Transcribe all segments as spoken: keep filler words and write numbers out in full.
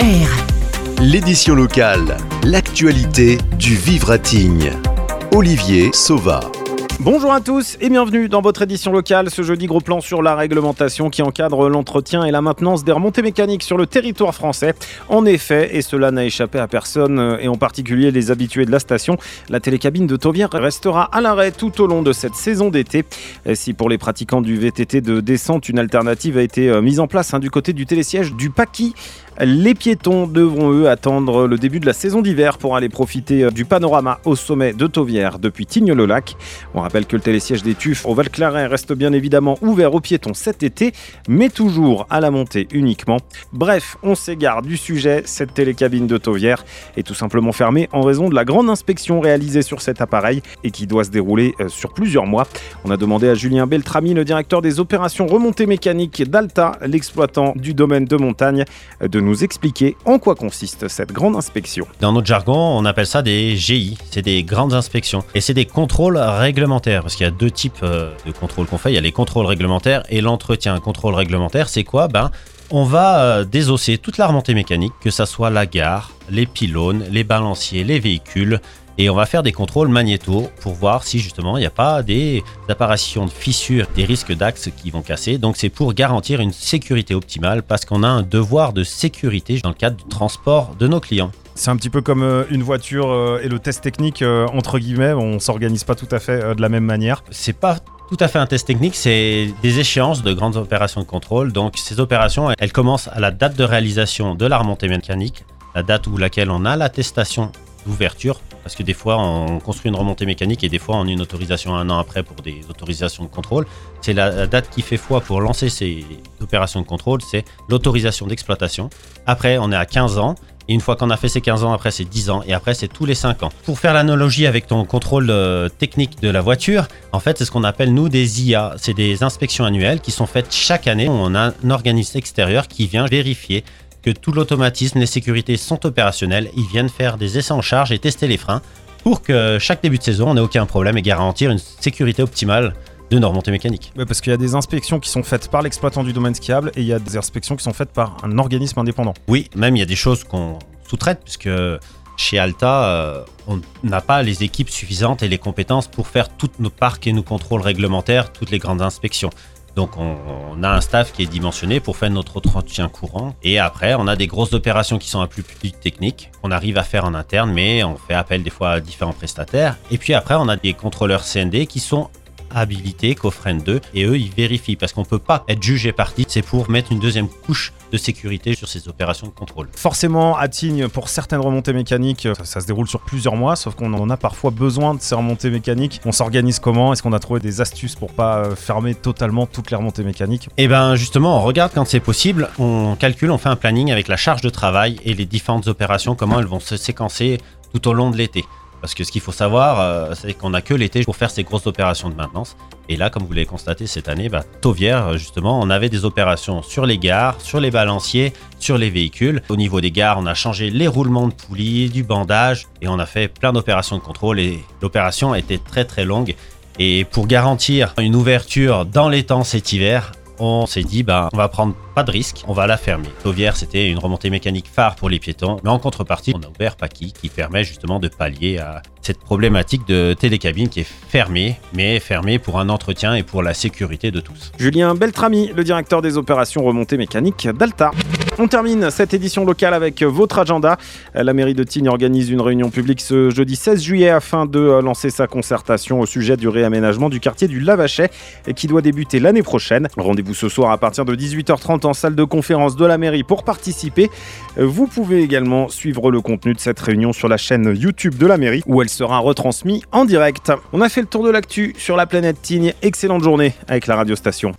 R. L'édition locale, l'actualité du Vivre à Tignes. Olivier Sauva. Bonjour à tous et bienvenue dans votre édition locale. Ce jeudi, gros plan sur la réglementation qui encadre l'entretien et la maintenance des remontées mécaniques sur le territoire français. En effet, et cela n'a échappé à personne, et en particulier les habitués de la station, la télécabine de Tauvière restera à l'arrêt tout au long de cette saison d'été. Et si pour les pratiquants du V T T de descente, une alternative a été mise en place hein, du côté du télésiège du Paquis, les piétons devront eux attendre le début de la saison d'hiver pour aller profiter du panorama au sommet de Tauvière depuis Tignes-le-Lac. On rappelle que le télésiège des Tuffes au Val-Claret reste bien évidemment ouvert aux piétons cet été, mais toujours à la montée uniquement. Bref, on s'égare du sujet, cette télécabine de Tauvière est tout simplement fermée en raison de la grande inspection réalisée sur cet appareil et qui doit se dérouler sur plusieurs mois. On a demandé à Julien Beltrami, le directeur des opérations remontées mécaniques d'Alta, l'exploitant du domaine de montagne, de nous expliquer en quoi consiste cette grande inspection. Dans notre jargon, on appelle ça des G I, c'est des grandes inspections. Et c'est des contrôles réglementaires, parce qu'il y a deux types de contrôles qu'on fait. Il y a les contrôles réglementaires et l'entretien. Un contrôle réglementaire, c'est quoi ? Ben, on va désosser toute la remontée mécanique, que ça soit la gare, les pylônes, les balanciers, les véhicules. Et on va faire des contrôles magnéto pour voir si justement il n'y a pas des apparitions de fissures, des risques d'axes qui vont casser. Donc c'est pour garantir une sécurité optimale parce qu'on a un devoir de sécurité dans le cadre du transport de nos clients. C'est un petit peu comme euh, une voiture euh, et le test technique, euh, entre guillemets, on ne s'organise pas tout à fait euh, de la même manière. C'est pas tout à fait un test technique, c'est des échéances de grandes opérations de contrôle. Donc ces opérations, elles commencent à la date de réalisation de la remontée mécanique, la date où laquelle on a l'attestation d'ouverture, parce que des fois on construit une remontée mécanique et des fois on a une autorisation un an après pour des autorisations de contrôle. C'est la, la date qui fait foi pour lancer ces opérations de contrôle, c'est l'autorisation d'exploitation. Après on est à quinze ans et une fois qu'on a fait ces quinze ans, après c'est dix ans et après c'est tous les cinq ans. Pour faire l'analogie avec ton contrôle euh, technique de la voiture, en fait c'est ce qu'on appelle nous des I A, c'est des inspections annuelles qui sont faites chaque année. On a un organisme extérieur qui vient vérifier que tout l'automatisme, les sécurités sont opérationnelles. Ils viennent faire des essais en charge et tester les freins pour que chaque début de saison, on n'ait aucun problème et garantir une sécurité optimale de nos remontées mécaniques. Ouais, parce qu'il y a des inspections qui sont faites par l'exploitant du domaine skiable et il y a des inspections qui sont faites par un organisme indépendant. Oui, même il y a des choses qu'on sous-traite puisque chez Alta, euh, on n'a pas les équipes suffisantes et les compétences pour faire toutes nos parcs et nos contrôles réglementaires, toutes les grandes inspections. Donc on, on a un staff qui est dimensionné pour faire notre entretien courant. Et après, on a des grosses opérations qui sont un peu plus techniques, qu'on arrive à faire en interne, mais on fait appel des fois à différents prestataires. Et puis après, on a des contrôleurs C N D qui sont habilités, CoFREN deux, et eux, ils vérifient parce qu'on ne peut pas être jugé parti. C'est pour mettre une deuxième couche de sécurité sur ces opérations de contrôle. Forcément, à Tignes, pour certaines remontées mécaniques, ça, ça se déroule sur plusieurs mois, sauf qu'on en a parfois besoin de ces remontées mécaniques. On s'organise comment ? Est-ce qu'on a trouvé des astuces pour pas fermer totalement toutes les remontées mécaniques ? Eh bien, justement, on regarde quand c'est possible, on calcule, on fait un planning avec la charge de travail et les différentes opérations, comment elles vont se séquencer tout au long de l'été. Parce que ce qu'il faut savoir, euh, c'est qu'on n'a que l'été pour faire ces grosses opérations de maintenance. Et là, comme vous l'avez constaté cette année, bah, Tauvière, justement, on avait des opérations sur les gares, sur les balanciers, sur les véhicules. Au niveau des gares, on a changé les roulements de poulies, du bandage, et on a fait plein d'opérations de contrôle. Et l'opération a été très très longue. Et pour garantir une ouverture dans les temps cet hiver, on s'est dit, bah, on va prendre pas de risque, on va la fermer. Tauvière, c'était une remontée mécanique phare pour les piétons, mais en contrepartie, on a ouvert Paquis qui permet justement de pallier à cette problématique de télécabine qui est fermée, mais fermée pour un entretien et pour la sécurité de tous. Julien Beltrami, le directeur des opérations remontées mécaniques d'Alta. On termine cette édition locale avec votre agenda. La mairie de Tignes organise une réunion publique ce jeudi seize juillet afin de lancer sa concertation au sujet du réaménagement du quartier du Lavachet qui doit débuter l'année prochaine. Rendez-vous ce soir à partir de dix-huit heures trente en salle de conférence de la mairie pour participer. Vous pouvez également suivre le contenu de cette réunion sur la chaîne YouTube de la mairie où elle sera retransmise en direct. On a fait le tour de l'actu sur la planète Tignes. Excellente journée avec la radio station.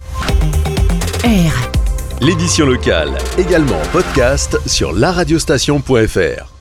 R. L'édition locale, également en podcast sur la radiostation point f r.